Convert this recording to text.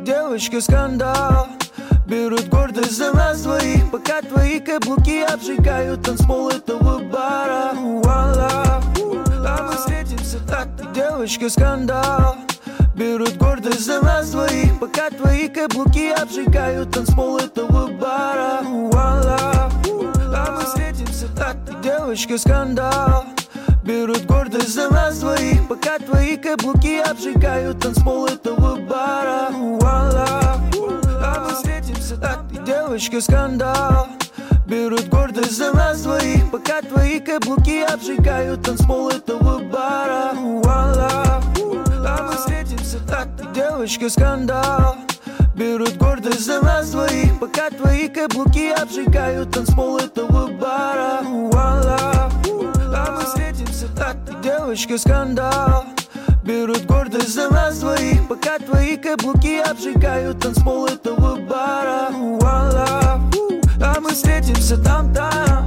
девочка скандал. Берут гордость за нас двоих, пока твои каблуки обжигают танцпол этого бара. One love, а мы встретимся так. Ты девочка скандал. Берут гордость за нас двоих, пока твои каблуки обжигают танцпол этого бара. One love, а мы встретимся так. Ты девочка скандал. Берут гордость за нас двоих, пока твои каблуки обжигают танцпол этого бара. One love, а мы встретимся так. Ты девочка скандал. Берут гордость за нас двоих, пока твои каблуки обжигают танцпол этого бара. One love, а мы встретимся так. Ты девочка скандал. Берут гордость за нас двоих, пока твои каблуки обжигают танцпол этого бара. One love, а мы встретимся так. Ты девочка скандал. Берут гордость за нас двоих, пока твои каблуки обжигают танцпол этого бара.